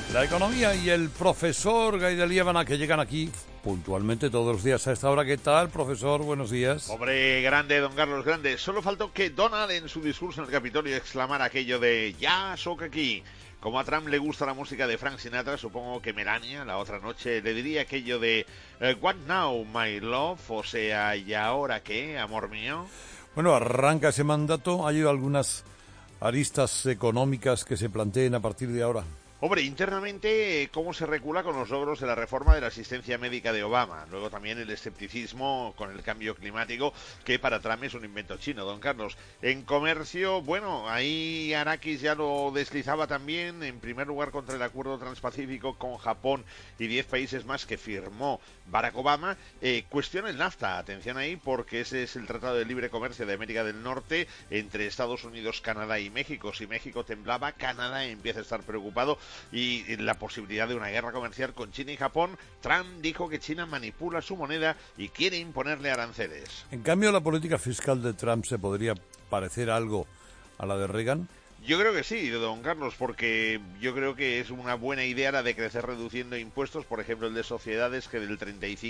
La economía y el profesor Gaida Liébana, que llegan aquí puntualmente todos los días a esta hora. ¿Qué tal, profesor? Buenos días. Hombre, grande, don Carlos, grande. Solo faltó que Donald en su discurso en el Capitolio exclamara aquello de «Ya, soc aquí». Como a Trump le gusta la música de Frank Sinatra, supongo que Melania la otra noche le diría aquello de «What now, my love?» O sea, ¿y ahora qué, amor mío? Bueno, arranca ese mandato. ¿Hay algunas aristas económicas que se planteen a partir de ahora? Hombre, internamente, ¿cómo se recula con los logros de la reforma de la asistencia médica de Obama? Luego también el escepticismo con el cambio climático, que para Trump es un invento chino, don Carlos. En comercio, bueno, ahí Arakis ya lo deslizaba también, en primer lugar contra el acuerdo transpacífico con Japón y 10 países más que firmó Barack Obama. Cuestiona el NAFTA, atención ahí, porque ese es el Tratado de Libre Comercio de América del Norte entre Estados Unidos, Canadá y México. Si México temblaba, Canadá empieza a estar preocupado y la posibilidad de una guerra comercial con China y Japón. Trump dijo que China manipula su moneda y quiere imponerle aranceles. En cambio, la política fiscal de Trump se podría parecer algo a la de Reagan. Yo creo que sí, don Carlos, porque yo creo que es una buena idea la de crecer reduciendo impuestos, por ejemplo el de sociedades, que del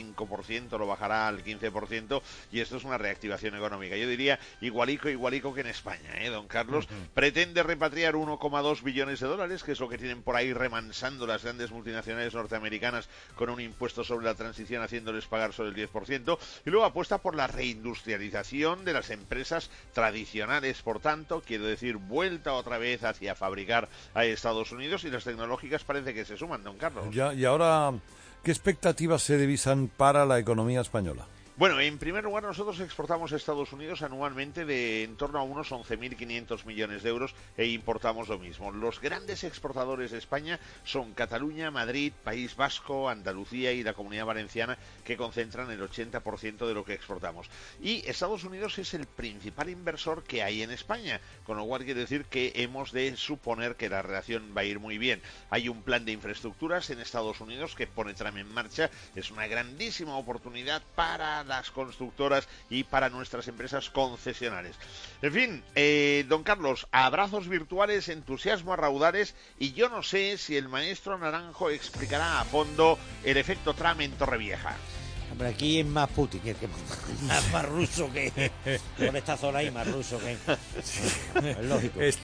35% lo bajará al 15%, y esto es una reactivación económica. Yo diría igualico que en España, don Carlos. Pretende repatriar 1,2 billones de dólares, que es lo que tienen por ahí remansando las grandes multinacionales norteamericanas con un impuesto sobre la transición, haciéndoles pagar sobre el 10%, y luego apuesta por la reindustrialización de las empresas tradicionales, por tanto, quiero decir, vuelta otra vez hacia fabricar a Estados Unidos, y las tecnológicas parece que se suman, don Carlos. Ya, y ahora, ¿qué expectativas se divisan para la economía española? Bueno, en primer lugar, nosotros exportamos a Estados Unidos anualmente de en torno a unos 11.500 millones de euros e importamos lo mismo. Los grandes exportadores de España son Cataluña, Madrid, País Vasco, Andalucía y la Comunidad Valenciana, que concentran el 80% de lo que exportamos. Y Estados Unidos es el principal inversor que hay en España, con lo cual quiere decir que hemos de suponer que la relación va a ir muy bien. Hay un plan de infraestructuras en Estados Unidos que pone Trump en marcha. Es una grandísima oportunidad para las constructoras y para nuestras empresas concesionarias. En fin, don Carlos, abrazos virtuales, entusiasmo a raudales, y yo no sé si el maestro Naranjo explicará a fondo el efecto Trump en Torrevieja. Hombre, aquí es más Putin, que más ruso que... Con esta zona ahí, más ruso que... Es lógico.